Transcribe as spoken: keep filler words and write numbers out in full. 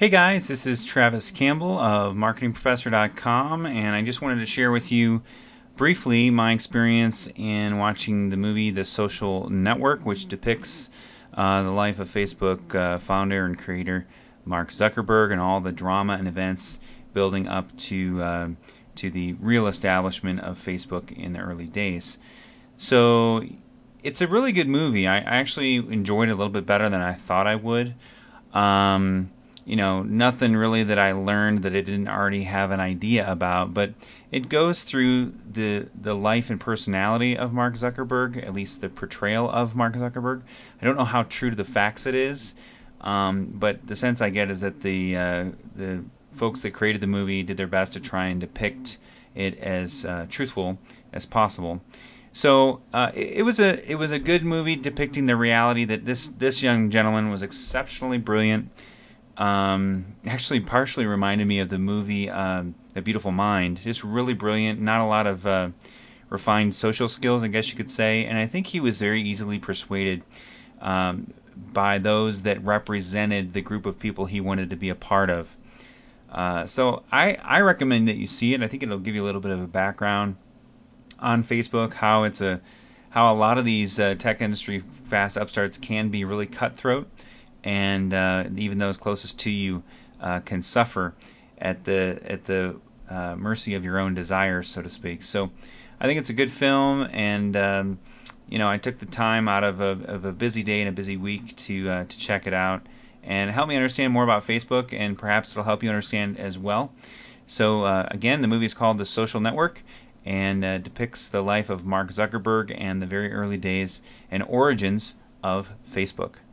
Hey guys, this is Travis Campbell of marketing professor dot com, and I just wanted to share with you briefly my experience in watching the movie The Social Network, which depicts uh, the life of Facebook uh, founder and creator Mark Zuckerberg and all the drama and events building up to uh, to the real establishment of Facebook in the early days. So it's a really good movie. I, I actually enjoyed it a little bit better than I thought I would. Um, you know, nothing really that I learned that I didn't already have an idea about, but it goes through the the life and personality of Mark Zuckerberg, at least the portrayal of Mark Zuckerberg. I don't know how true to the facts it is, um, but the sense I get is that the uh, the folks that created the movie did their best to try and depict it as uh, truthful as possible. So uh, it, it was a it was a good movie depicting the reality that this this young gentleman was exceptionally brilliant. Um, actually, partially reminded me of the movie um, A Beautiful Mind. Just really brilliant. Not a lot of uh, refined social skills, I guess you could say. And I think he was very easily persuaded um, by those that represented the group of people he wanted to be a part of. Uh, so I I recommend that you see it. I think it'll give you a little bit of a background on Facebook, how it's a how a lot of these uh, tech industry fast upstarts can be really cutthroat, and uh, even those closest to you uh, can suffer at the at the uh, mercy of your own desires, so to speak. So I think it's a good film, and um, you know I took the time out of a, of a busy day and a busy week to uh, to check it out and help me understand more about Facebook, and perhaps it'll help you understand as well. So uh, again, the movie is called The Social Network, and uh, depicts the life of Mark Zuckerberg and the very early days and origins of Facebook.